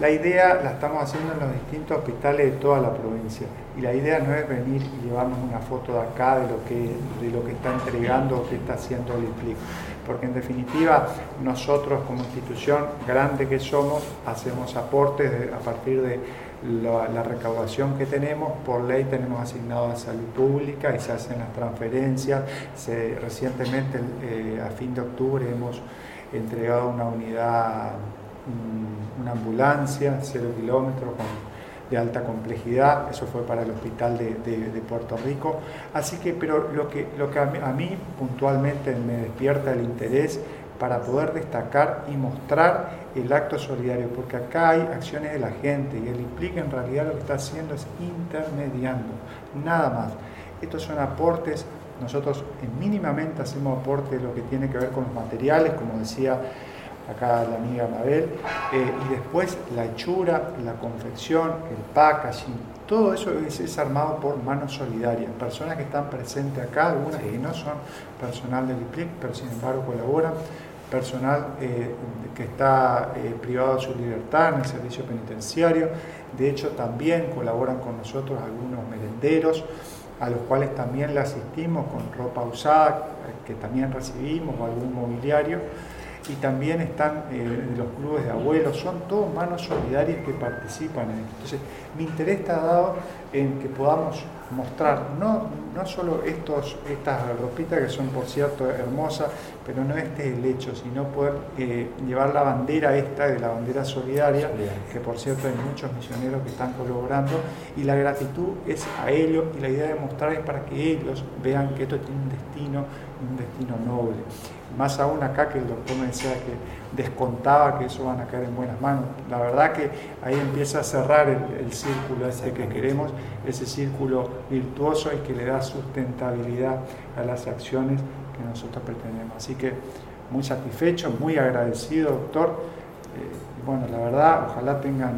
La idea la estamos haciendo en los distintos hospitales de toda la provincia y la idea no es venir y llevarnos una foto de acá de lo que está entregando o que está haciendo el IPLIC, porque en definitiva nosotros como institución grande que somos hacemos aportes a partir de la recaudación que tenemos. Por ley tenemos asignado a salud pública y se hacen las transferencias. Recientemente a fin de octubre hemos entregado una unidad, una ambulancia 0 kilómetros de alta complejidad. Eso fue para el hospital de Puerto Rico. Así que, pero lo que a mí puntualmente me despierta el interés para poder destacar y mostrar el acto solidario, porque acá hay acciones de la gente y el IPLIC en realidad lo que está haciendo es intermediando, nada más. Estos son aportes, nosotros mínimamente hacemos aportes de lo que tiene que ver con los materiales, como decía acá la amiga Mabel, y después la hechura, la confección, el packaging, todo eso es armado por Manos Solidarias, personas que están presentes acá, algunas que no son personal del IPLIC, pero sin embargo colaboran, personal que está privado de su libertad en el servicio penitenciario. De hecho también colaboran con nosotros algunos merenderos, a los cuales también le asistimos con ropa usada, que también recibimos, o algún mobiliario. Y también están los clubes de abuelos, son todos Manos Solidarias que participan en esto. Entonces, mi interés está dado en que podamos mostrar no solo estas ropitas que son, por cierto, hermosas, pero no este es el hecho, sino poder llevar la bandera esta de la bandera solidaria, que por cierto hay muchos misioneros que están colaborando, y la gratitud es a ellos, y la idea de mostrar es para que ellos vean que esto tiene un destino noble. Más aún acá, que el doctor me decía que descontaba que eso van a caer en buenas manos. La verdad que ahí empieza a cerrar el círculo que queremos, ese círculo virtuoso y que le da sustentabilidad a las acciones que nosotros pretendemos. Así que muy satisfecho, muy agradecido, doctor. Bueno, la verdad, ojalá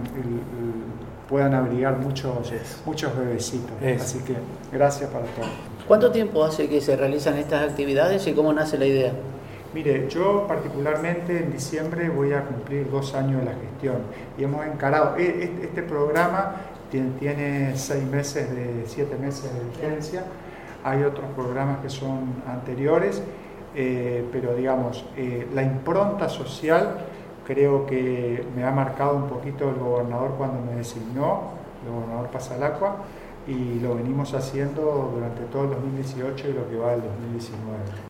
puedan abrigar muchos bebecitos. Así que gracias para todo. ¿Cuánto tiempo hace que se realizan estas actividades y cómo nace la idea? Mire, yo particularmente en diciembre voy a cumplir 2 años de la gestión y hemos encarado, este programa tiene 7 meses de vigencia. Hay otros programas que son anteriores, pero digamos, la impronta social creo que me ha marcado un poquito el gobernador cuando me designó, el gobernador Pasalacqua, y lo venimos haciendo durante todo el 2018 y lo que va del 2019.